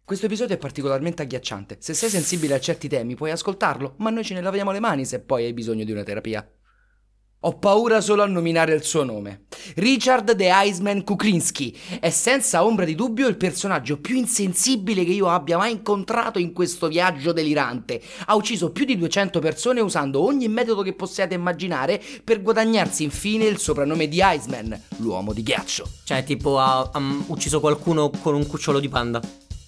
Questo episodio è particolarmente agghiacciante. Se sei sensibile a certi temi puoi ascoltarlo, ma noi ce ne laviamo le mani se poi hai bisogno di una terapia. Ho paura solo a nominare il suo nome. Richard the Iceman Kuklinski è senza ombra di dubbio il personaggio più insensibile che io abbia mai incontrato in questo viaggio delirante. Ha ucciso più di 200 persone usando ogni metodo che possiate immaginare per guadagnarsi infine il soprannome di Iceman, l'uomo di ghiaccio. Cioè, tipo, ha ucciso qualcuno con un cucciolo di panda.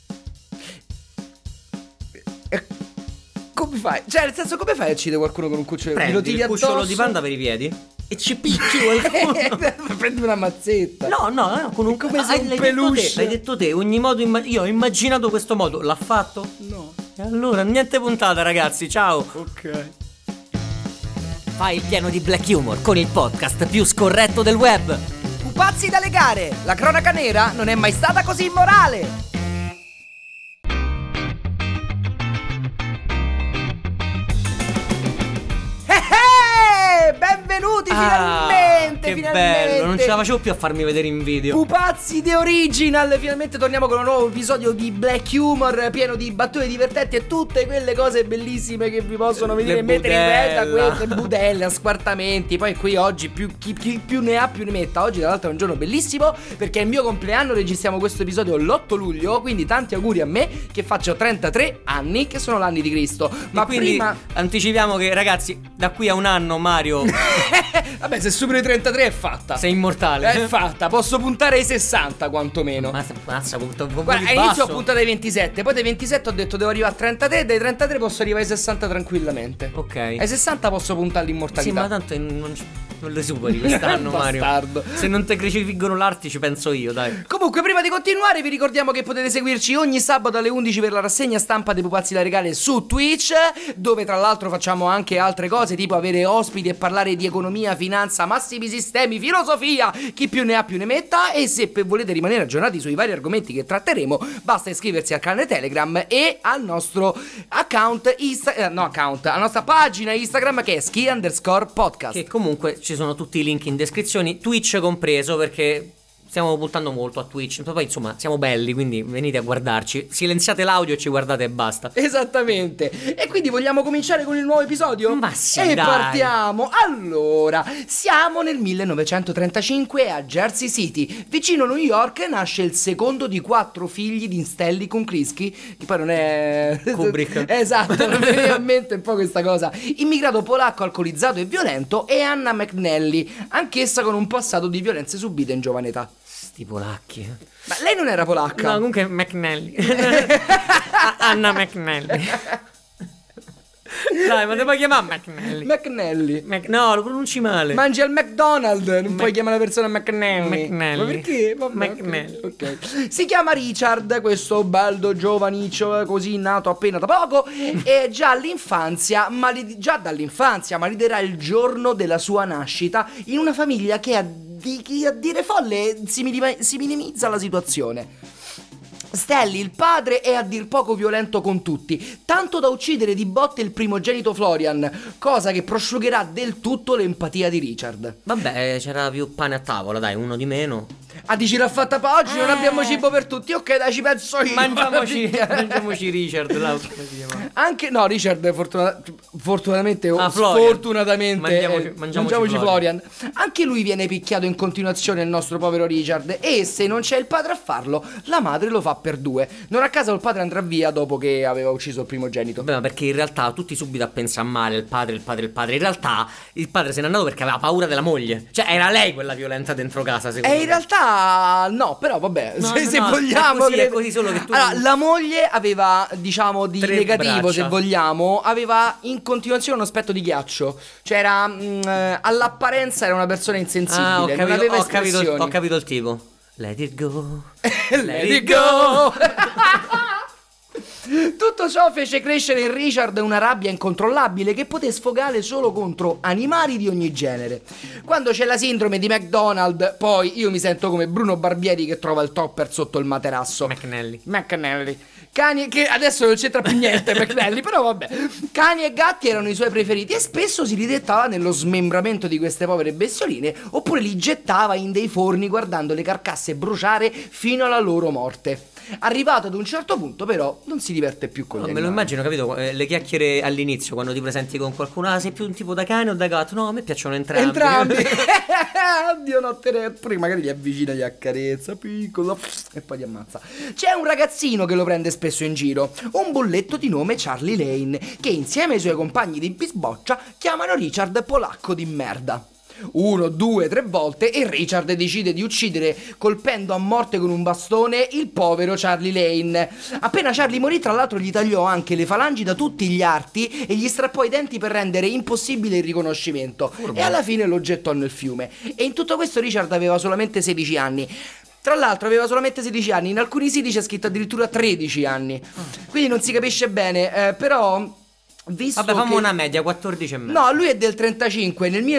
Come fai? Cioè, nel senso, come fai a uccidere qualcuno con un cucciolo? Prendi il cucciolo di panda per i piedi e ci picchi qualcuno. Prendi una mazzetta. No, con un come se un peluche. L'hai detto te, ogni modo io ho immaginato questo modo, l'ha fatto? No. E allora, niente puntata, ragazzi, ciao. Ok. Fai il pieno di black humor con il podcast più scorretto del web. Pupazzi da legare, la cronaca nera non è mai stata così immorale. Benvenuti finalmente, che bello, non ce la facevo più a farmi vedere in video. Pupazzi The Original, finalmente torniamo con un nuovo episodio di Black Humor pieno di battute divertenti e tutte quelle cose bellissime che vi possono venire in mente in testa, queste budelle, asquartamenti. Poi qui oggi chi più ne ha più ne metta. Oggi tra l'altro è un giorno bellissimo perché è il mio compleanno, registriamo questo episodio l'8 luglio, quindi tanti auguri a me che faccio 33 anni, che sono l'anni di Cristo. Ma quindi prima anticipiamo che, ragazzi, da qui a un anno Mario vabbè, se superi i 33 è fatta. sei immortale. È fatta, posso puntare ai 60 quantomeno. Mazza, Guarda, all'inizio ho puntato ai 27, poi dai 27 ho detto devo arrivare a 33, dai 33 posso arrivare ai 60 tranquillamente. Ok. Ai 60 posso puntare all'immortalità. Sì, ma tanto non le superi quest'anno, Mario. Bastardo. Se non te crocifiggono l'arti ci penso io, dai. Comunque, prima di continuare vi ricordiamo che potete seguirci ogni sabato alle 11 per la rassegna stampa dei Pupazzi da Regale su Twitch, dove tra l'altro facciamo anche altre cose, tipo avere ospiti e parlare di economia, finanza, massimi sistemi, filosofia, chi più ne ha più ne metta. E se volete rimanere aggiornati sui vari argomenti che tratteremo, basta iscriversi al canale Telegram e al nostro account alla nostra pagina Instagram, che è ski_podcast, che comunque ci sono tutti i link in descrizione, Twitch compreso, perché stiamo puntando molto a Twitch. Poi insomma siamo belli, quindi venite a guardarci. Silenziate l'audio e ci guardate e basta. Esattamente. E quindi vogliamo cominciare con il nuovo episodio? Ma sì, e dai. partiamo. Allora, siamo nel 1935 a Jersey City, vicino New York, nasce il secondo di 4 figli di Stanley Kuklinski, che poi non è Kubrick. Esatto, non mi viene a mente un po' questa cosa. Immigrato polacco alcolizzato e violento, e Anna McNally, anch'essa con un passato di violenze subite in giovane età. Sti polacchi. Ma lei non era polacca? No, comunque McNally. Anna McNally. Dai, ma te puoi chiamare McNally? McNally. No, lo pronunci male. Mangi al McDonald's, non puoi chiamare la persona McNally. McNally. Ma perché? Vabbè, McNally. ok. Si chiama Richard, questo bello giovaniccio così nato appena da poco, e già dall'infanzia maliderà il giorno della sua nascita in una famiglia che a dire folle si minimizza la situazione. Stanley, il padre, è a dir poco violento con tutti, tanto da uccidere di botte il primogenito Florian, cosa che prosciugherà del tutto l'empatia di Richard. Vabbè, c'era più pane a tavola, dai, uno di meno. Ah, dici raffatta per oggi, non abbiamo cibo per tutti. Ok, dai, ci penso io. Mangiamoci Richard, là, come si chiama? Anche no, Richard fortunatamente Florian. Sfortunatamente mangiamoci Florian. Anche lui viene picchiato in continuazione, il nostro povero Richard, e se non c'è il padre a farlo, la madre lo fa per 2. Non a caso il padre andrà via dopo che aveva ucciso il primogenito. Beh, ma perché in realtà tutti subito a pensare male, il padre. In realtà il padre se n'è andato perché aveva paura della moglie. Cioè era lei quella violenta dentro casa, secondo me. In realtà no, però vabbè, se vogliamo è così solo che tu... Allora, la moglie aveva, diciamo, di 3 negativo, braccia. se vogliamo, aveva in continuazione uno aspetto di ghiaccio. Cioè era all'apparenza era una persona insensibile, non aveva espressioni. Ho capito il tipo. Let it go. Let it go. Tutto ciò fece crescere in Richard una rabbia incontrollabile che poté sfogare solo contro animali di ogni genere. Quando c'è la sindrome di McDonald, poi io mi sento come Bruno Barbieri che trova il topper sotto il materasso. McNally. Cani, che adesso non c'entra più niente McNally, però vabbè. Cani e gatti erano i suoi preferiti e spesso si ridettava nello smembramento di queste povere bestioline, oppure li gettava in dei forni guardando le carcasse bruciare fino alla loro morte. Arrivato ad un certo punto, però, non si diverte più con gli Me lo animali. immagino, capito? Le chiacchiere all'inizio quando ti presenti con qualcuno. Ah, sei più un tipo da cane o da gatto? No, a me piacciono entrambi. Entrambi. Oddio, notte pure magari li avvicina, gli accarezza, piccolo, e poi li ammazza. C'è un ragazzino che lo prende spesso in giro, un bulletto di nome Charlie Lane, che insieme ai suoi compagni di bisboccia chiamano Richard polacco di merda. 1, 2, 3 volte e Richard decide di uccidere colpendo a morte con un bastone il povero Charlie Lane. Appena Charlie morì, tra l'altro, gli tagliò anche le falangi da tutti gli arti e gli strappò i denti per rendere impossibile il riconoscimento. E alla fine lo gettò nel fiume. E in tutto questo Richard aveva solamente 16 anni. Tra l'altro aveva solamente 16 anni, in alcuni siti c'è scritto addirittura 13 anni. Quindi non si capisce bene, però... Visto Vabbè, fammo che... una media, 14 e mezzo. No, lui è del 35, nel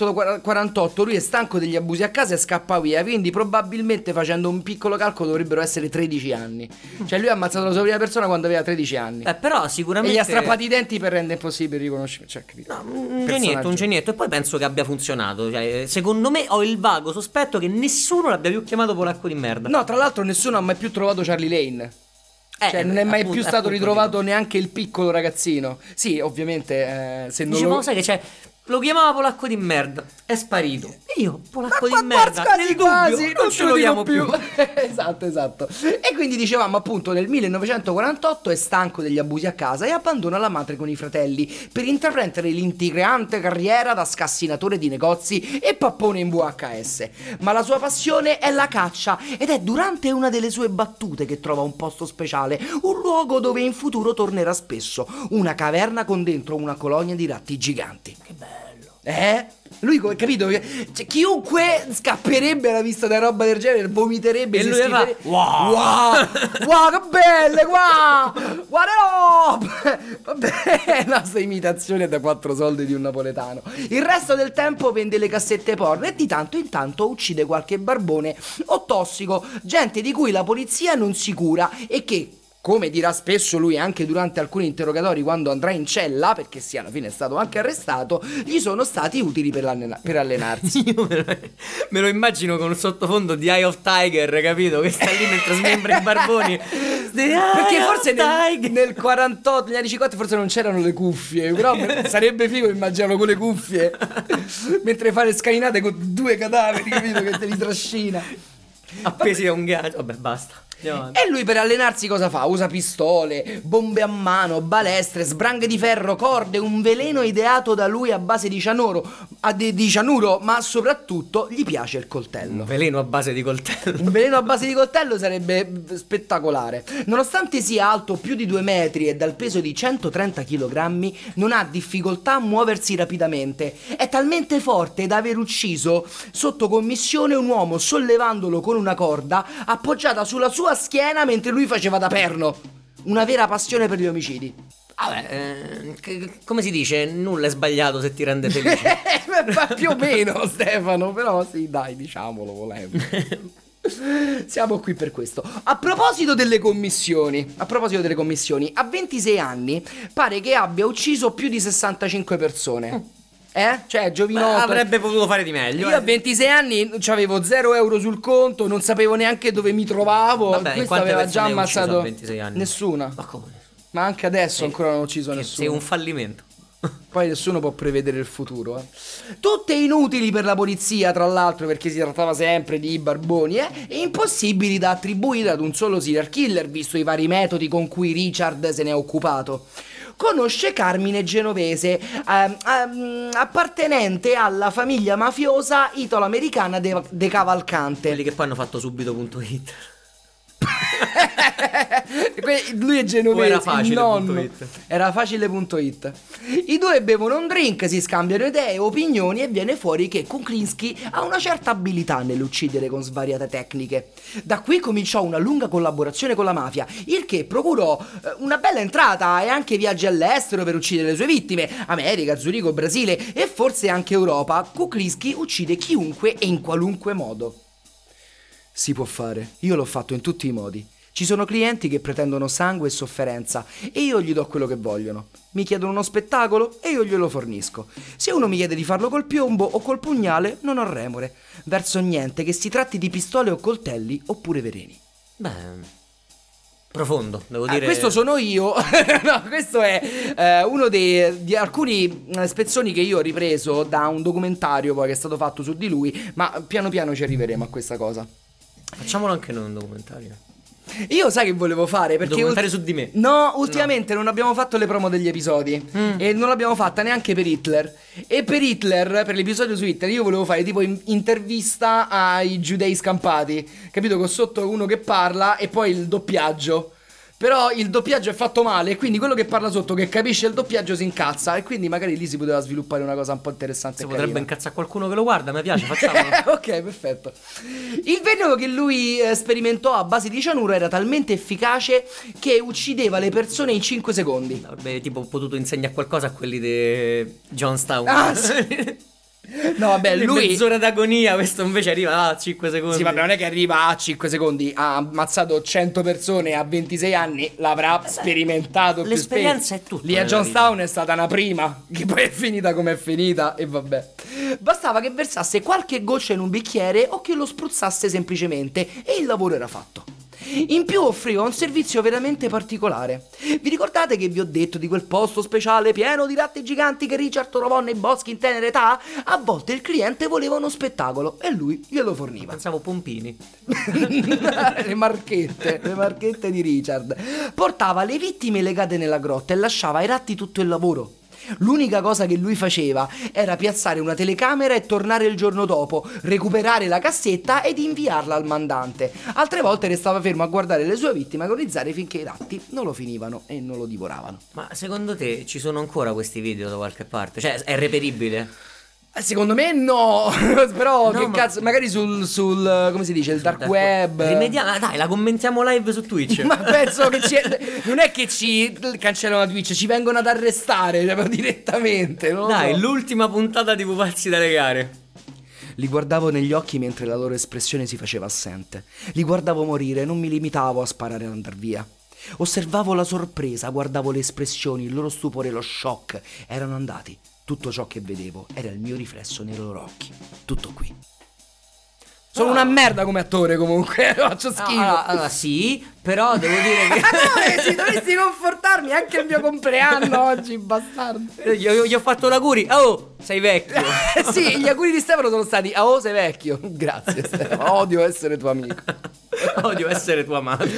1948 lui è stanco degli abusi a casa e scappa via, quindi probabilmente, facendo un piccolo calcolo, dovrebbero essere 13 anni. Cioè lui ha ammazzato la sua prima persona quando aveva 13 anni. Però E sicuramente... gli ha strappati i denti per rendere impossibile il riconoscimento. Cioè, capito? No, un genietto. E poi penso che abbia funzionato. Cioè, secondo me ho il vago sospetto che nessuno l'abbia più chiamato polacco di merda. No, tra l'altro nessuno ha mai più trovato Charlie Lane. Cioè non è mai più stato ritrovato neanche il piccolo ragazzino. Sì, ovviamente se non Dicevo, lo... sai che c'è? Lo chiamava polacco di merda. È sparito. E io, polacco di Ma merda. quasi, Nel quasi, dubbio, non ce lo diamo più. Esatto. E quindi dicevamo appunto nel 1948 è stanco degli abusi a casa e abbandona la madre con i fratelli per intraprendere l'intrigante carriera da scassinatore di negozi e pappone in VHS. Ma la sua passione è la caccia ed è durante una delle sue battute che trova un posto speciale, un luogo dove in futuro tornerà spesso, una caverna con dentro una colonia di ratti giganti. Che bello. Lui, capito? Cioè, chiunque scapperebbe alla vista di roba del genere, vomiterebbe E si lui fa, schiferebbe. wow, Che belle, guarda, vabbè, la sua imitazione è da 4 soldi di un napoletano. Il resto del tempo vende le cassette porno e di tanto in tanto uccide qualche barbone o tossico, gente di cui la polizia non si cura e che, come dirà spesso lui anche durante alcuni interrogatori quando andrà in cella, perché sì, alla fine è stato anche arrestato, gli sono stati utili per allenarsi. Io me lo immagino con un sottofondo di Eye of Tiger, capito? Che sta lì mentre smembra i barboni. Perché forse nel 48, negli anni 50 forse non c'erano le cuffie. Però sarebbe figo immaginarlo con le cuffie mentre fa le scalinate con 2 cadaveri, capito? Che te li trascina appesi a un gancio. Vabbè, basta. E lui per allenarsi cosa fa? Usa pistole, bombe a mano, balestre, spranghe di ferro, corde, un veleno ideato da lui a base di cianuro, ma soprattutto gli piace il coltello. Un veleno a base di coltello. Un veleno a base di coltello sarebbe spettacolare. Nonostante sia alto più di 2 metri e dal peso di 130 kg, non ha difficoltà a muoversi rapidamente. È talmente forte da aver ucciso sotto commissione un uomo sollevandolo con una corda appoggiata sulla sua schiena mentre lui faceva da perno. Una vera passione per gli omicidi. Vabbè, come si dice? Nulla è sbagliato se ti rende felice. Più o meno, Stefano, però sì, dai, diciamolo volendo. Siamo qui per questo. A proposito delle commissioni, a 26 anni pare che abbia ucciso più di 65 persone. Cioè, giovinotto. Avrebbe potuto fare di meglio. Io a 26 anni avevo 0 euro sul conto, non sapevo neanche dove mi trovavo. Vabbè, questo aveva già ammazzato a 26 anni? Nessuna. Ma come? Ma anche adesso ancora non ho ucciso nessuno. Sei un fallimento. Poi nessuno può prevedere il futuro. Tutte inutili per la polizia, tra l'altro, perché si trattava sempre di barboni, e impossibili da attribuire ad un solo serial killer, visto i vari metodi con cui Richard se ne è occupato. Conosce Carmine Genovese, appartenente alla famiglia mafiosa italo-americana De Cavalcante. Quelli che poi hanno fatto subito.it. Lui è genovese. O era facile.it? Era facile.it. I due bevono un drink, si scambiano idee e opinioni e viene fuori che Kuklinski ha una certa abilità nell'uccidere con svariate tecniche. Da qui cominciò una lunga collaborazione con la mafia, il che procurò una bella entrata e anche viaggi all'estero per uccidere le sue vittime. America, Zurigo, Brasile e forse anche Europa. Kuklinski uccide chiunque e in qualunque modo. Si può fare, io l'ho fatto in tutti i modi. Ci sono clienti che pretendono sangue e sofferenza e io gli do quello che vogliono. Mi chiedono uno spettacolo e io glielo fornisco. Se uno mi chiede di farlo col piombo o col pugnale, non ho remore. Verso niente, che si tratti di pistole o coltelli oppure veleni. Beh, Profondo, devo dire. Questo sono io. No, questo è uno di alcuni spezzoni che io ho ripreso da un documentario poi che è stato fatto su di lui, ma piano piano ci arriveremo a questa cosa. Facciamolo anche noi un documentario. Io sai che volevo fare perché Documentario su di me. No, ultimamente non abbiamo fatto le promo degli episodi e non l'abbiamo fatta neanche per Hitler. E per Hitler, per l'episodio su Hitler, io volevo fare tipo intervista ai giudei scampati, capito? Con sotto uno che parla e poi il doppiaggio. Però il doppiaggio è fatto male e quindi quello che parla sotto, che capisce il doppiaggio, si incazza. E quindi magari lì si poteva sviluppare una cosa un po' interessante. Si e potrebbe carina. incazzare qualcuno che lo guarda, mi piace, facciamolo. Ok, perfetto. Il veleno che lui sperimentò a base di cianuro era talmente efficace che uccideva le persone in 5 secondi. Avrebbe tipo potuto insegnare qualcosa a quelli di Johnstown. Ah, sì. No, vabbè, lui mezz'ora d'agonia, questo invece arriva a 5 secondi. Sì, vabbè, non è che arriva a 5 secondi. Ha ammazzato 100 persone a 26 anni. L'avrà sperimentato più l'esperienza spesso. è tutto Lì a nella Johnstown è stata una prima, che poi è finita come è finita. E vabbè. Bastava che versasse qualche goccia in un bicchiere o che lo spruzzasse semplicemente e il lavoro era fatto. In più offriva un servizio veramente particolare. Vi ricordate che vi ho detto di quel posto speciale pieno di ratti giganti che Richard trovò nei boschi in tenera età? A volte il cliente voleva uno spettacolo e lui glielo forniva. Pensavo pompini. Le marchette di Richard. Portava le vittime legate nella grotta e lasciava ai ratti tutto il lavoro. L'unica cosa che lui faceva era piazzare una telecamera e tornare il giorno dopo, recuperare la cassetta ed inviarla al mandante. Altre volte restava fermo a guardare le sue vittime agonizzare finché i ratti non lo finivano e non lo divoravano. Ma secondo te ci sono ancora questi video da qualche parte? Cioè, è reperibile? Secondo me no. Però No, che ma- cazzo, magari sul come si dice, il dark web. Rimediamo, dai, la commentiamo live su Twitch. Ma penso che non è che ci cancellano la Twitch, ci vengono ad arrestare, cioè, proprio direttamente, no? Dai, l'ultima puntata di Pupazzi da legare. Li guardavo negli occhi mentre la loro espressione si faceva assente. Li guardavo morire, non mi limitavo a sparare e andar via. Osservavo la sorpresa, guardavo le espressioni, il loro stupore, lo shock. Erano andati. Tutto ciò che vedevo era il mio riflesso nei loro occhi. Tutto qui. Sono una merda come attore comunque, faccio schifo. Allora, sì, però devo dire che Se dovresti confortarmi anche il mio compleanno oggi, bastardo. gli ho fatto l'auguri. Oh, sei vecchio. Sì, gli auguri di Stefano sono stati: oh, sei vecchio. Grazie Stefano, odio essere tuo amico. Odio essere tua madre.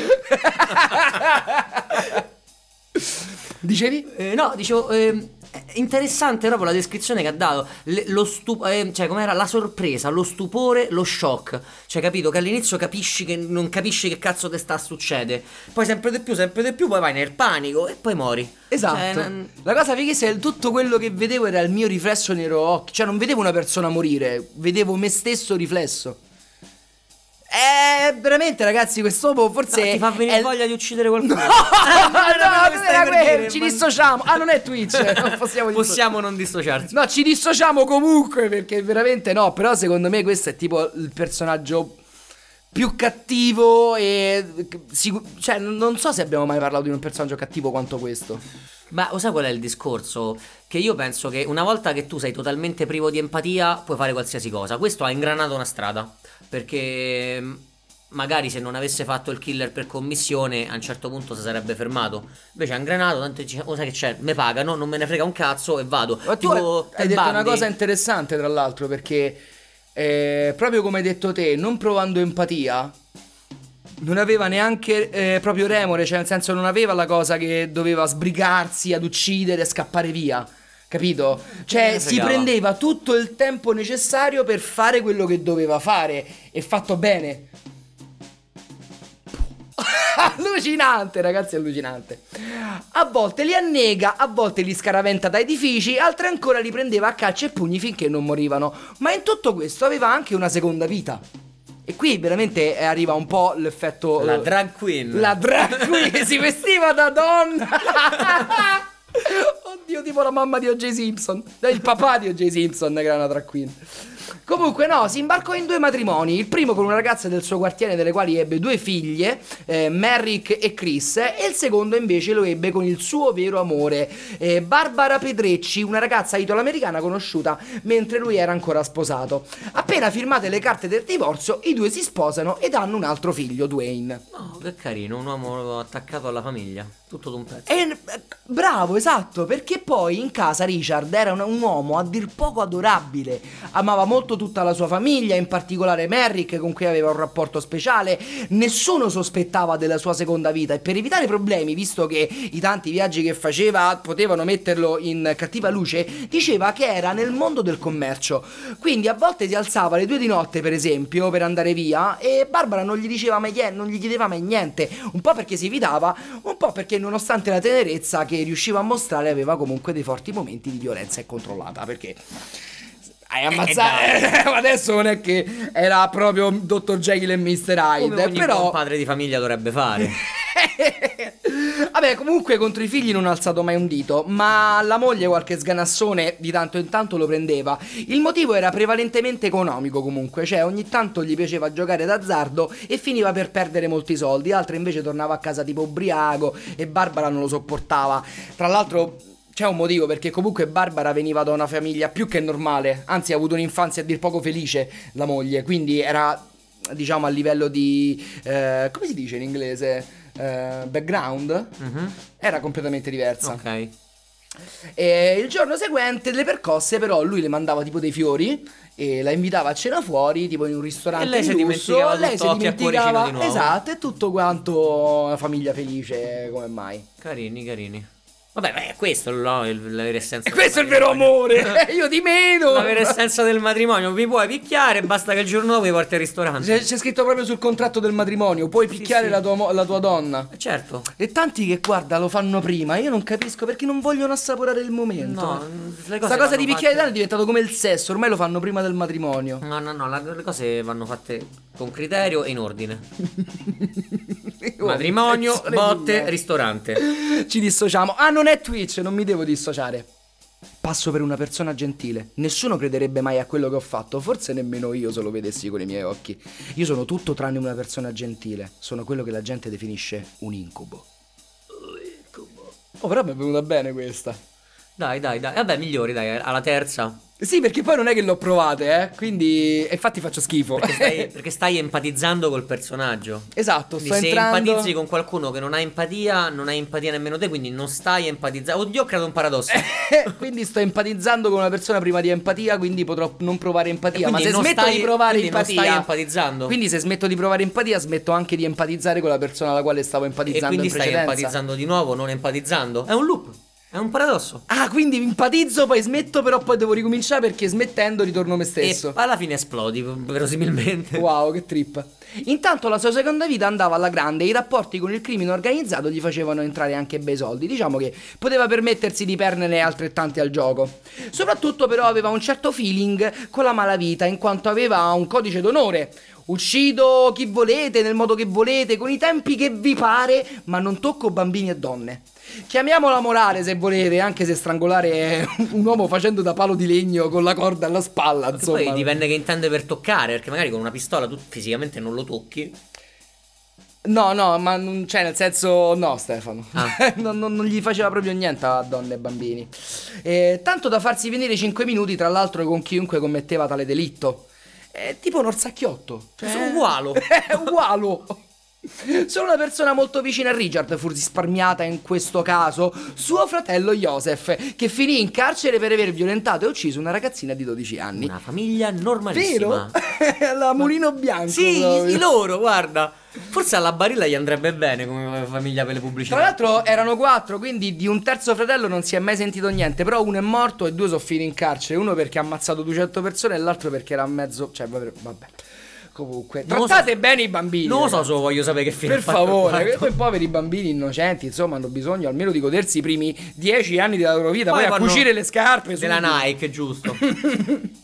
Dicevi? No, dicevo, interessante proprio la descrizione che ha dato. Cioè, com'era la sorpresa, lo stupore, lo shock. Cioè, capito? Che all'inizio capisci che non capisci che cazzo ti sta a succedere. Poi sempre di più, poi vai nel panico e poi mori. Esatto. Cioè, La cosa fighissima è che tutto quello che vedevo era il mio riflesso nei loro occhi. Cioè, non vedevo una persona morire, vedevo me stesso riflesso. Veramente, ragazzi, quest'uomo forse ti fa venire voglia di uccidere qualcuno. No, quello che non stai era per quello, dire, ci ma- dissociamo. Ah, non è Twitch, non possiamo Possiamo non dissociarci. No, ci dissociamo comunque perché veramente no, però secondo me questo è tipo il personaggio più cattivo e cioè non so se abbiamo mai parlato di un personaggio cattivo quanto questo. Ma lo sai qual è il discorso? Che io penso che una volta che tu sei totalmente privo di empatia puoi fare qualsiasi cosa. Questo ha ingranato una strada. Perché magari se non avesse fatto il killer per commissione a un certo punto si sarebbe fermato. Invece ha ingranato, tanto dice, oh sai che c'è, me pagano, non me ne frega un cazzo e vado. Ma tu Tipo, hai Ted detto una Bundy. cosa interessante tra l'altro perché proprio come hai detto te, non provando empatia non aveva neanche proprio remore, cioè nel senso non aveva la cosa che doveva sbrigarsi ad uccidere e scappare via, capito? Cioè si fregava. prendeva tutto il tempo necessario per fare quello che doveva fare e fatto bene. Allucinante, ragazzi, allucinante. A volte li annega, a volte li scaraventa da edifici, altre ancora li prendeva a calci e pugni finché non morivano. Ma in tutto questo aveva anche una seconda vita. E qui veramente arriva un po' l'effetto... La drag queen. La drag queen si vestiva da donna. Oddio, tipo la mamma di O.J. Simpson. Il papà di O.J. Simpson che era una drag queen. Comunque no, si imbarcò in 2 matrimoni, il primo con una ragazza del suo quartiere delle quali ebbe 2 figlie, Merrick e Chris, e il secondo invece lo ebbe con il suo vero amore, Barbara Pedrecci, una ragazza italo-americana conosciuta mentre lui era ancora sposato. Appena firmate le carte del divorzio, i 2 si sposano ed hanno un altro figlio, Dwayne. Oh, che carino, un uomo attaccato alla famiglia, tutto d'un pezzo. Bravo, esatto, perché poi in casa Richard era un uomo a dir poco adorabile, amava molto tutta la sua famiglia, in particolare Merrick con cui aveva un rapporto speciale, nessuno sospettava della sua seconda vita e per evitare problemi, visto che i tanti viaggi che faceva potevano metterlo in cattiva luce, diceva che era nel mondo del commercio, quindi a volte si alzava alle 2 di notte per esempio per andare via e Barbara non gli diceva mai non gli chiedeva mai niente, un po' perché si fidava, un po' perché nonostante la tenerezza che riusciva a mostrare aveva comunque dei forti momenti di violenza incontrollata, perché hai ammazzato adesso non è che era proprio Dr. Jekyll e Mr. Hyde, come ogni però buon padre di famiglia dovrebbe fare. Vabbè, comunque contro i figli non ha alzato mai un dito, ma la moglie qualche sganassone di tanto in tanto lo prendeva. Il motivo era prevalentemente economico comunque, cioè ogni tanto gli piaceva giocare d'azzardo e finiva per perdere molti soldi, altre invece tornava a casa tipo ubriaco e Barbara non lo sopportava. Tra l'altro c'è un motivo, perché comunque Barbara veniva da una famiglia più che normale, anzi ha avuto un'infanzia a dir poco felice la moglie, quindi era, diciamo, a livello di come si dice in inglese? Background era completamente diversa. Ok. E il giorno seguente le percosse, però lui le mandava tipo dei fiori e la invitava a cena fuori, tipo in un ristorante E lei di si lusso. dimenticava Lei tutto, si occhi a cuoricino di nuovo. esatto, e tutto quanto una famiglia felice, come mai. Carini. Vabbè, beh, questo no, la vera essenza. E questo è il vero amore. Io di meno. La vera essenza del matrimonio. Mi puoi picchiare, basta che il giorno dopo mi porti al ristorante. C'è scritto proprio sul contratto del matrimonio: puoi picchiare sì. la tua donna. Certo. E tanti che guarda lo fanno prima. Io non capisco perché non vogliono assaporare il momento. No, le cose questa cosa di vanno picchiare fatte- è diventato come il sesso. Ormai lo fanno prima del matrimonio. No, le cose vanno fatte con criterio e in ordine. Matrimonio, Pezzone di botte, merda. ristorante. Ci dissociamo. Ah, non è Twitch, non mi devo dissociare. Passo per una persona gentile. Nessuno crederebbe mai a quello che ho fatto. Forse nemmeno io se lo vedessi con i miei occhi. Io sono tutto tranne una persona gentile. Sono quello che la gente definisce un incubo. Oh, però mi è venuta bene questa. Dai. Vabbè, migliori, dai, alla terza. Sì, perché poi non è che l'ho provate, quindi infatti faccio schifo. Perché stai empatizzando col personaggio. Esatto, Quindi sto se entrando. empatizzi con qualcuno che non ha empatia, non hai empatia nemmeno te, quindi non stai empatizzando. Oddio, ho creato un paradosso. Quindi sto empatizzando con una persona prima di empatia, quindi potrò non provare empatia. E Ma quindi se non smetto stai- di provare quindi non empatia, stai empatizzando. quindi se smetto di provare empatia, smetto anche di empatizzare con la persona alla quale stavo E empatizzando quindi in stai precedenza. empatizzando di nuovo, non empatizzando. È un loop, è un paradosso. Ah, quindi empatizzo, poi smetto, però poi devo ricominciare perché smettendo ritorno me stesso. E alla fine esplodi, verosimilmente. Wow, che trip. Intanto la sua seconda vita andava alla grande e i rapporti con il crimine organizzato gli facevano entrare anche bei soldi. Diciamo che poteva permettersi di perderne altrettanti al gioco. Soprattutto però aveva un certo feeling con la malavita, in quanto aveva un codice d'onore. Uccido chi volete, nel modo che volete, con i tempi che vi pare, ma non tocco bambini e donne. Chiamiamola morale se volete, anche se strangolare è un uomo facendo da palo di legno con la corda alla spalla, Che insomma. poi dipende che intende per toccare, perché magari con una pistola tu fisicamente non lo tocchi. No, ma non, cioè nel senso no, Stefano. Ah. non gli faceva proprio niente a donne e bambini. Tanto da farsi venire 5 minuti, tra l'altro, con chiunque commetteva tale delitto. È tipo un orsacchiotto. È ugualo. È ugualo. Solo una persona molto vicina a Richard fu risparmiata in questo caso, suo fratello Joseph, che finì in carcere per aver violentato e ucciso una ragazzina di 12 anni. Una famiglia normalissima. Vero? La Mulino Bianco. Sì, proprio. i loro, guarda. Forse alla Barilla gli andrebbe bene come famiglia per le pubblicità. Tra l'altro erano 4, quindi di un terzo fratello non si è mai sentito niente. Però uno è morto e 2 sono finiti in carcere. Uno perché ha ammazzato 200 persone e l'altro perché era mezzo. Cioè, vabbè. Comunque, Non lo trattate so. bene i bambini. Non lo so, ragazzi. solo voglio sapere che fine Per ha fatto favore, il quarto. quei poveri bambini innocenti, insomma, hanno bisogno almeno di godersi i primi 10 anni della loro vita. Poi a vanno cucire le scarpe della subito. Nike, giusto.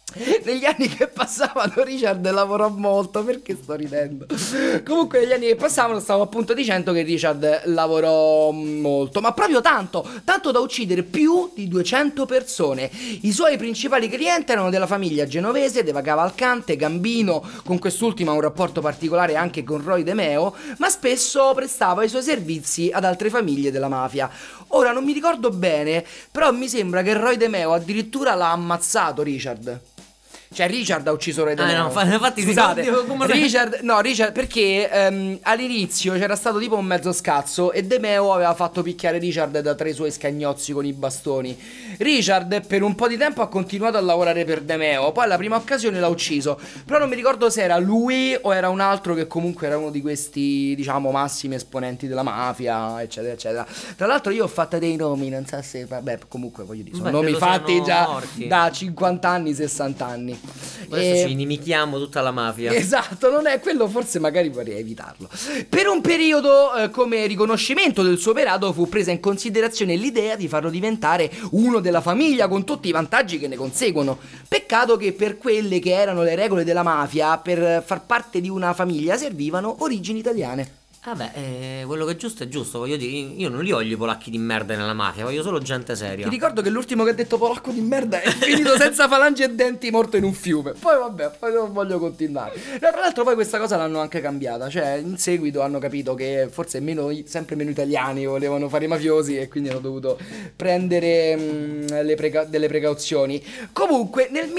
Negli anni che passavano Richard lavorò molto. Perché sto ridendo? Comunque negli anni che passavano stavo appunto dicendo che Richard lavorò molto, ma proprio tanto, tanto da uccidere più di 200 persone. I suoi principali clienti erano della famiglia genovese, Deva Cavalcante, Gambino, con quest'ultima un rapporto particolare anche con Roy De Meo, ma spesso prestava i suoi servizi ad altre famiglie della mafia. Ora non mi ricordo bene, però mi sembra che Roy De Meo addirittura l'ha ammazzato Richard. Cioè Richard ha ucciso Roy De Meo. No, infatti scusate, come Richard perché all'inizio c'era stato tipo un mezzo scazzo e De Meo aveva fatto picchiare Richard da 3 suoi scagnozzi con i bastoni. Richard per un po' di tempo ha continuato a lavorare per De Meo, poi alla prima occasione l'ha ucciso, però non mi ricordo se era lui o era un altro che comunque era uno di questi, diciamo, massimi esponenti della mafia, eccetera eccetera. Tra l'altro io ho fatto dei nomi, non so se, vabbè, comunque voglio dire, sono nomi fatti già morti. Da 50 anni, 60 anni. Adesso ci inimichiamo tutta la mafia. Esatto, non è quello, forse magari vorrei evitarlo. Per un periodo, come riconoscimento del suo operato, fu presa in considerazione l'idea di farlo diventare uno della famiglia con tutti i vantaggi che ne conseguono. Peccato che per quelle che erano le regole della mafia, per far parte di una famiglia servivano origini italiane. Vabbè, quello che è giusto, voglio dire, io non li voglio i polacchi di merda nella mafia, voglio solo gente seria. Ti ricordo che l'ultimo che ha detto polacco di merda è finito senza falangi e denti, morto in un fiume. Poi vabbè, poi non voglio continuare. No, tra l'altro poi questa cosa l'hanno anche cambiata, cioè in seguito hanno capito che forse sempre meno italiani volevano fare i mafiosi e quindi hanno dovuto prendere delle precauzioni. Comunque nel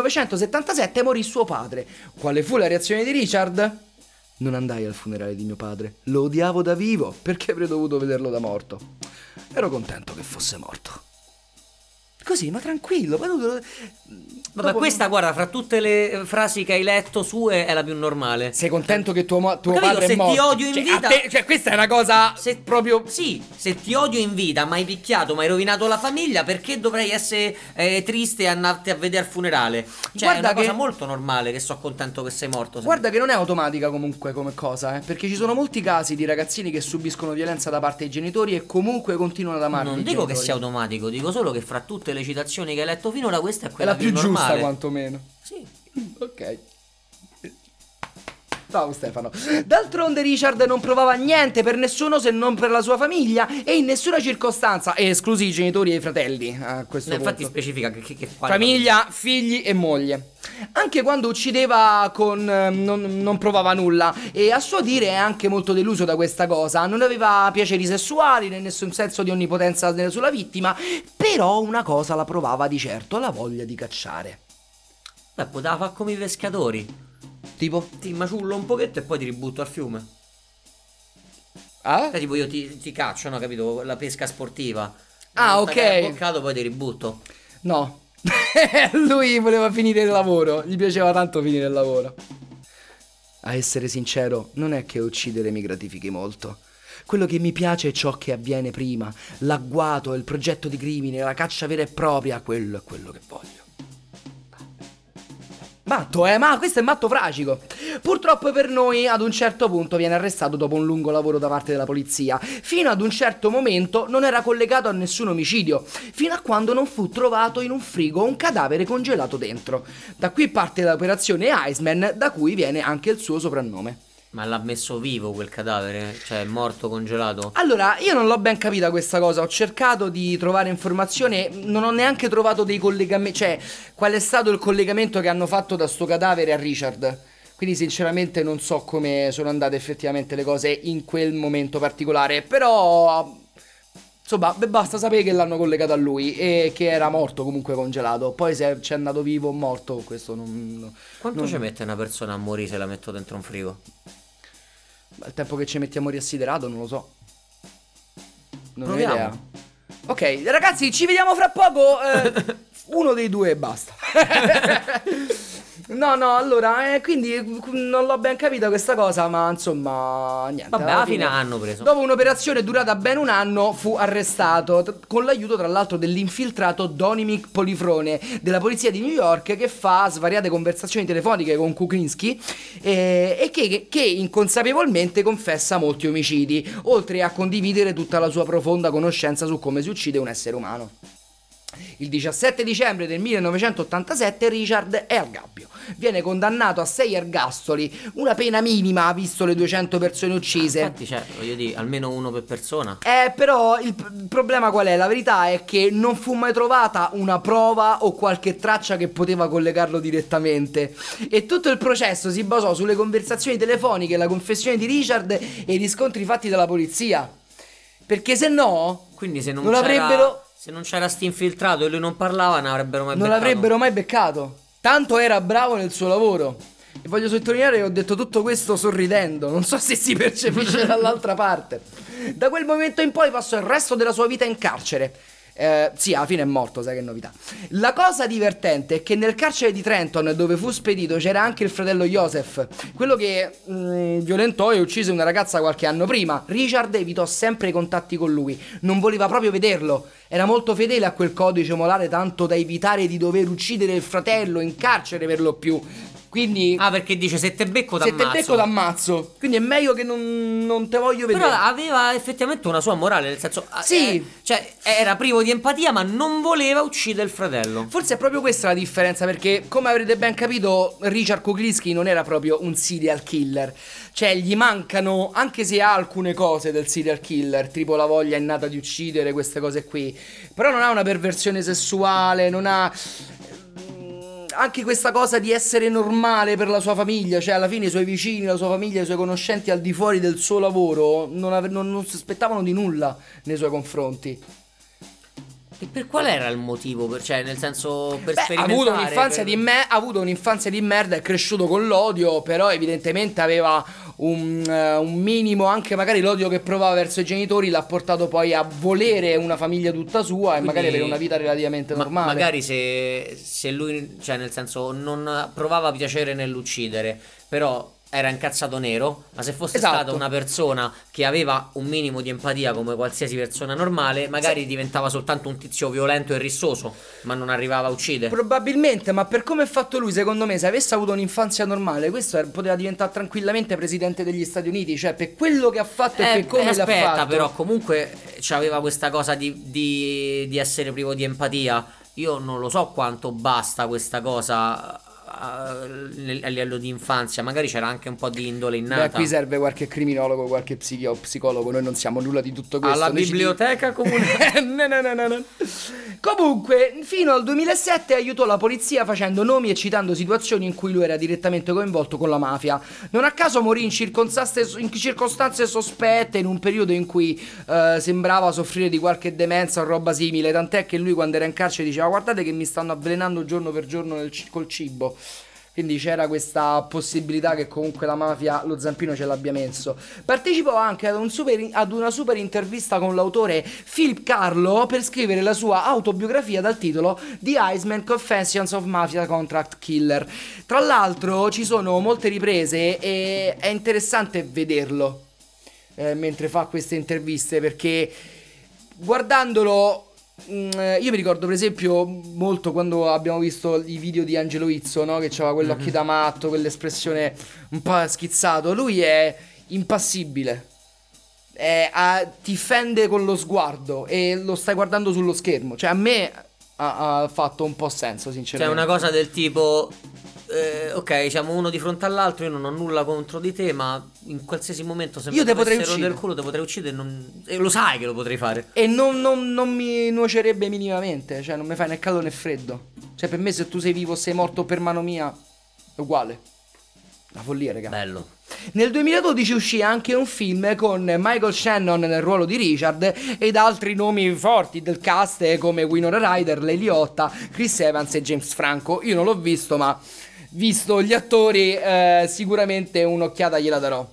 1977 morì suo padre. Quale fu la reazione di Richard? Non andai al funerale di mio padre, lo odiavo da vivo perché avrei dovuto vederlo da morto. Ero contento che fosse morto. Così, ma tranquillo. Vabbè, questa, guarda, fra tutte le frasi che hai letto sue è la più normale. Sei contento che tuo Capito? padre Se è morto? ti odio in vita, cioè questa è una cosa proprio... Sì, se ti odio in vita, mi hai picchiato, mi hai rovinato la famiglia, perché dovrei essere triste e andarti a vedere al funerale? Cioè, Guarda è una cosa molto normale che sono contento che sei morto. Guarda che non è automatica comunque come cosa, perché ci sono molti casi di ragazzini che subiscono violenza da parte dei genitori e comunque continuano ad amarli. Non dico che sia automatico, dico solo che fra tutte le citazioni che hai letto finora questa è È quella la più normale. giusta quantomeno. Sì. Ok. Bravo Stefano. D'altronde Richard non provava niente per nessuno se non per la sua famiglia e in nessuna circostanza, esclusi i genitori e i fratelli a questo punto. Infatti specifica che famiglia, figli e moglie. Anche quando uccideva non provava nulla e a suo dire è anche molto deluso da questa cosa. Non aveva piaceri sessuali né nessun senso di onnipotenza sulla vittima, però una cosa la provava di certo, la voglia di cacciare. Beh, poteva fare come i pescatori. Tipo? Ti maciullo un pochetto e poi ti ributto al fiume. Ah? Tipo io ti caccio, no, capito? La pesca sportiva. Ah, ok. Che hai boccato poi ti ributto. No. Lui voleva finire il lavoro. Gli piaceva tanto finire il lavoro. A essere sincero, non è che uccidere mi gratifichi molto. Quello che mi piace è ciò che avviene prima. L'agguato, il progetto di crimine, la caccia vera e propria. Quello è quello che voglio. Matto, ma questo è matto fragico. Purtroppo per noi ad un certo punto viene arrestato dopo un lungo lavoro da parte della polizia. Fino ad un certo momento non era collegato a nessun omicidio, fino a quando non fu trovato in un frigo un cadavere congelato dentro. Da qui parte l'operazione Iceman, da cui viene anche il suo soprannome. Ma l'ha messo vivo quel cadavere? Cioè è morto congelato? Allora, io non l'ho ben capita questa cosa. Ho cercato di trovare informazione, non ho neanche trovato dei collegamenti. Cioè, qual è stato il collegamento che hanno fatto da sto cadavere a Richard. Quindi sinceramente non so come sono andate effettivamente le cose in quel momento particolare. Però insomma, basta sapere che l'hanno collegato a lui e che era morto comunque congelato. Poi se c'è andato vivo o morto, questo non... Quanto ci mette una persona a morire se la metto dentro un frigo? Il tempo che ci mettiamo riassiderato non lo so. Non ho Proviamo. idea. Ok, ragazzi, ci vediamo fra poco. Uno dei due e basta. No, allora, quindi non l'ho ben capita questa cosa, ma insomma, niente. Vabbè, alla fine hanno preso. Dopo un'operazione durata ben un anno, fu arrestato, con l'aiuto tra l'altro dell'infiltrato Donimic Polifrone della polizia di New York, che fa svariate conversazioni telefoniche con Kuklinski e che inconsapevolmente confessa molti omicidi, oltre a condividere tutta la sua profonda conoscenza su come si uccide un essere umano. Il 17 dicembre del 1987 Richard è al gabbio. Viene condannato a 6 ergastoli, una pena minima visto le 200 persone uccise. Infatti, cioè, voglio dire, almeno uno per persona. Però il problema qual è? La verità è che non fu mai trovata una prova o qualche traccia che poteva collegarlo direttamente. E tutto il processo si basò sulle conversazioni telefoniche, la confessione di Richard e i riscontri fatti dalla polizia. Perché se no, quindi se non l'avrebbero... Se non c'era sti infiltrato e lui non parlava, non non l'avrebbero mai beccato. Tanto era bravo nel suo lavoro. E voglio sottolineare che ho detto tutto questo sorridendo. Non so se si percepisce dall'altra parte. Da quel momento in poi passò il resto della sua vita in carcere. Sì, alla fine è morto, sai che novità. La cosa divertente è che nel carcere di Trenton, dove fu spedito, c'era anche il fratello Joseph, quello che violentò e uccise una ragazza qualche anno prima. Richard evitò sempre i contatti con lui, non voleva proprio vederlo. Era molto fedele a quel codice morale, tanto da evitare di dover uccidere il fratello in carcere per lo più. Quindi perché dice se te becco t'ammazzo. Quindi è meglio che non te voglio vedere. Però aveva effettivamente una sua morale, nel senso sì, cioè era privo di empatia, ma non voleva uccidere il fratello. Forse è proprio questa la differenza, perché come avrete ben capito Richard Kuklinski non era proprio un serial killer. Cioè gli mancano, anche se ha alcune cose del serial killer, tipo la voglia innata di uccidere, queste cose qui, però non ha una perversione sessuale, non ha anche questa cosa di essere normale per la sua famiglia. Cioè alla fine i suoi vicini, la sua famiglia, i suoi conoscenti al di fuori del suo lavoro non si aspettavano di nulla nei suoi confronti. E per qual era il motivo? Cioè, nel senso, per sperimentare. Ha avuto un'infanzia di merda, è cresciuto con l'odio, però evidentemente aveva un minimo, anche magari l'odio che provava verso i genitori l'ha portato poi a volere una famiglia tutta sua. Quindi, e magari avere una vita relativamente normale. Magari se lui, cioè nel senso, non provava piacere nell'uccidere, però era incazzato nero, ma se fosse stata una persona che aveva un minimo di empatia come qualsiasi persona normale, magari diventava soltanto un tizio violento e rissoso, ma non arrivava a uccidere. Probabilmente, ma per come è fatto lui, secondo me, se avesse avuto un'infanzia normale, questo poteva diventare tranquillamente presidente degli Stati Uniti. Cioè, per quello che ha fatto e per come l'ha fatto. Aspetta, però comunque c'aveva questa cosa di essere privo di empatia. Io non lo so quanto basta questa cosa a livello di infanzia. Magari c'era anche un po' di indole innata. Beh, qui serve qualche criminologo, qualche psicologo. Noi non siamo nulla di tutto questo. Alla biblioteca comunale. No. Comunque, fino al 2007 aiutò la polizia facendo nomi e citando situazioni in cui lui era direttamente coinvolto con la mafia. Non a caso morì in circostanze sospette, in un periodo in cui sembrava soffrire di qualche demenza o roba simile. Tant'è che lui, quando era in carcere, diceva: guardate che mi stanno avvelenando giorno per giorno col cibo. Quindi c'era questa possibilità che comunque la mafia lo zampino ce l'abbia messo. Partecipò anche ad una super intervista con l'autore Philip Carlo per scrivere la sua autobiografia dal titolo The Iceman Confessions of Mafia Contract Killer. Tra l'altro ci sono molte riprese e è interessante vederlo mentre fa queste interviste, perché guardandolo io mi ricordo per esempio molto quando abbiamo visto i video di Angelo Izzo, no? Che c'aveva quell'occhio da matto, quell'espressione un po' schizzato. Lui è impassibile, ti fende con lo sguardo e lo stai guardando sullo schermo. Cioè a me ha fatto un po' senso, sinceramente. Cioè una cosa del tipo ok, siamo uno di fronte all'altro, io non ho nulla contro di te, ma in qualsiasi momento se io mi potrei dovessero uccidere del culo te potrei uccidere e lo sai che lo potrei fare. E non mi nuocerebbe minimamente. Cioè non mi fai né caldo né freddo. Cioè per me se tu sei vivo o sei morto per mano mia è uguale. La follia, raga. Bello. Nel 2012 uscì anche un film con Michael Shannon nel ruolo di Richard ed altri nomi forti del cast come Winona Ryder, Ray Liotta, Chris Evans e James Franco. Io non l'ho visto, ma visto gli attori sicuramente un'occhiata gliela darò.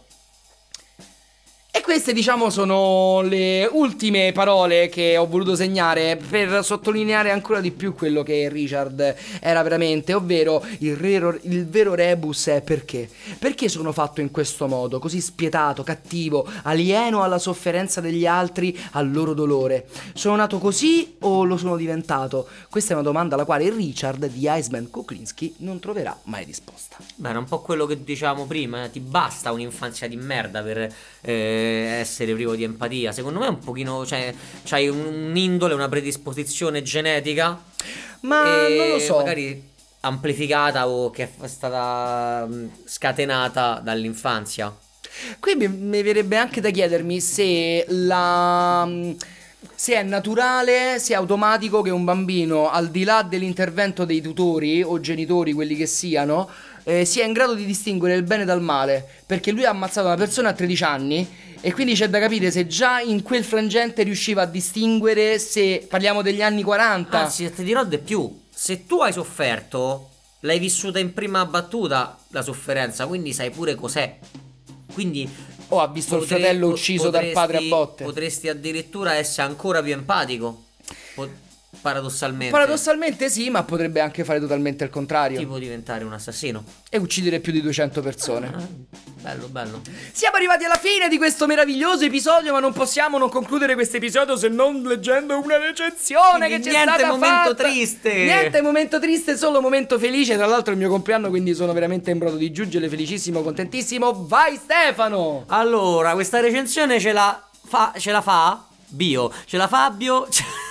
E queste, diciamo, sono le ultime parole che ho voluto segnare per sottolineare ancora di più quello che Richard era veramente, ovvero il vero rebus è perché. Perché sono fatto in questo modo, così spietato, cattivo, alieno alla sofferenza degli altri, al loro dolore. Sono nato così o lo sono diventato? Questa è una domanda alla quale Richard di Iceman Kuklinski non troverà mai risposta. Beh, era un po' quello che dicevamo prima, ti basta un'infanzia di merda per essere privo di empatia. Secondo me è un pochino, cioè, c'hai un'indole, una predisposizione genetica, Ma non lo so. magari amplificata o che è stata scatenata dall'infanzia. Qui mi verrebbe anche da chiedermi se se è naturale, se è automatico che un bambino, al di là dell'intervento dei tutori o genitori, quelli che siano, sia in grado di distinguere il bene dal male, perché lui ha ammazzato una persona a 13 anni e quindi c'è da capire se già in quel frangente riusciva a distinguere, se parliamo degli anni 40. Anzi, ti dirò di più, se tu hai sofferto, l'hai vissuta in prima battuta la sofferenza, quindi sai pure cos'è. Quindi O ha visto il fratello ucciso dal padre a botte. potresti addirittura essere ancora più empatico, paradossalmente. Paradossalmente sì, ma potrebbe anche fare totalmente il contrario. Tipo diventare un assassino. E uccidere più di 200 persone. Bello, bello. Siamo arrivati alla fine di questo meraviglioso episodio, ma non possiamo non concludere questo episodio se non leggendo una recensione Quindi che ci è niente stata momento fatta. triste. Niente momento triste, solo momento felice. Tra l'altro è il mio compleanno, quindi sono veramente in brodo di giuggiole, felicissimo, contentissimo. Vai Stefano! Allora, questa recensione ce la fa Bio, ce la Fabio,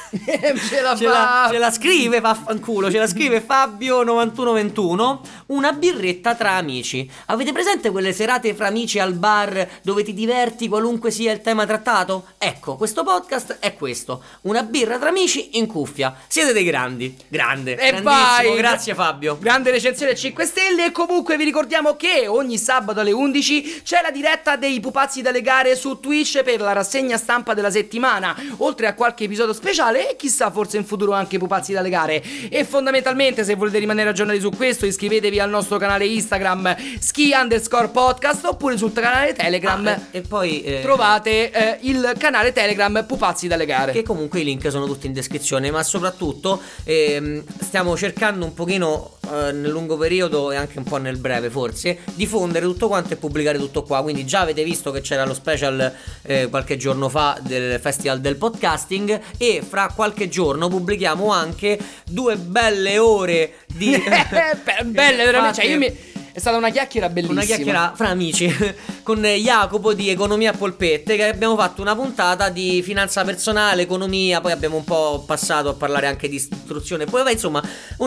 Ce la fa. ce la scrive, vaffanculo, ce la scrive Fabio 9121. Una birretta tra amici. Avete presente quelle serate fra amici al bar dove ti diverti qualunque sia il tema trattato? Ecco, questo podcast è questo. Una birra tra amici in cuffia. Siete dei grandi. Grande. E grandissimo. vai! Grazie Fabio. Grande recensione 5 stelle. E comunque vi ricordiamo che ogni sabato alle 11 c'è la diretta dei pupazzi dalle gare su Twitch per la rassegna stampa della settimana, oltre a qualche episodio speciale e chissà forse in futuro anche pupazzi dalle gare. E fondamentalmente, se volete rimanere aggiornati su questo, iscrivetevi al nostro canale Instagram ski_podcast oppure sul canale Telegram. E poi trovate il canale Telegram pupazzi dalle gare, che comunque i link sono tutti in descrizione. Ma soprattutto stiamo cercando un pochino nel lungo periodo e anche un po' nel breve forse diffondere tutto quanto e pubblicare tutto qua. Quindi già avete visto che c'era lo special qualche giorno fa del Festival del Podcasting, e fra qualche giorno pubblichiamo anche 2 belle ore di belle veramente, cioè è stata una chiacchiera bellissima. Una chiacchiera fra amici con Jacopo di Economia a Polpette, che abbiamo fatto una puntata di finanza personale, economia, poi abbiamo un po' passato a parlare anche di istruzione. Poi insomma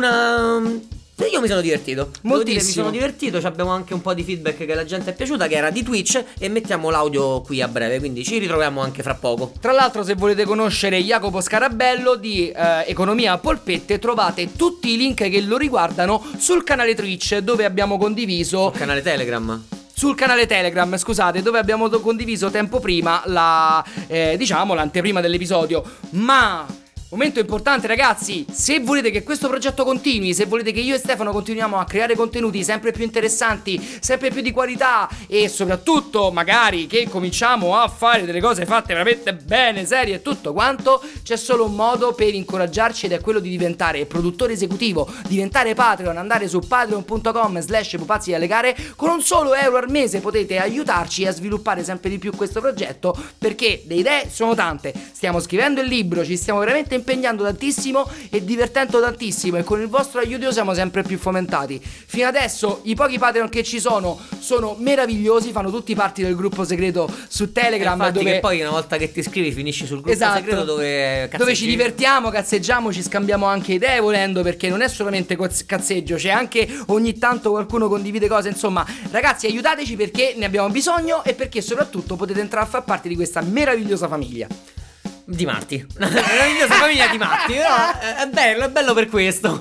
io mi sono divertito. Devo dire, mi sono divertito. Abbiamo anche un po' di feedback che la gente è piaciuta, che era di Twitch, e mettiamo l'audio qui a breve, quindi ci ritroviamo anche fra poco. Tra l'altro, se volete conoscere Jacopo Scarabello di Economia a Polpette, trovate tutti i link che lo riguardano sul canale Twitch, dove abbiamo condiviso Canale Telegram. Sul canale Telegram, scusate, dove abbiamo condiviso tempo prima l'anteprima dell'episodio. Ma momento importante, ragazzi, se volete che questo progetto continui, se volete che io e Stefano continuiamo a creare contenuti sempre più interessanti, sempre più di qualità, e soprattutto magari che cominciamo a fare delle cose fatte veramente bene, serie e tutto quanto, c'è solo un modo per incoraggiarci, ed è quello di diventare produttore esecutivo, diventare Patreon, andare su patreon.com/pupazzi dalle gare. Con un solo euro al mese potete aiutarci a sviluppare sempre di più questo progetto, perché le idee sono tante, stiamo scrivendo il libro, ci stiamo veramente impegnando tantissimo e divertendo tantissimo, e con il vostro aiuto siamo sempre più fomentati. Fino adesso i pochi Patreon che ci sono meravigliosi, fanno tutti parte del gruppo segreto su Telegram, infatti, dove che poi una volta che ti iscrivi finisci sul gruppo segreto dove ci divertiamo, cazzeggiamo, ci scambiamo anche idee volendo, perché non è solamente cazzeggio, c'è anche ogni tanto qualcuno condivide cose. Insomma, ragazzi, aiutateci perché ne abbiamo bisogno, e perché soprattutto potete entrare a far parte di questa meravigliosa famiglia di matti. La meravigliosa famiglia di matti. È bello per questo.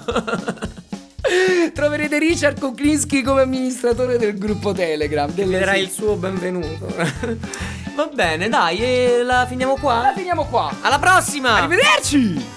Troverete Richard Kuklinski come amministratore del gruppo Telegram. Vedrai il suo benvenuto. Va bene, dai, la finiamo qua. La finiamo qua. Alla prossima. Arrivederci.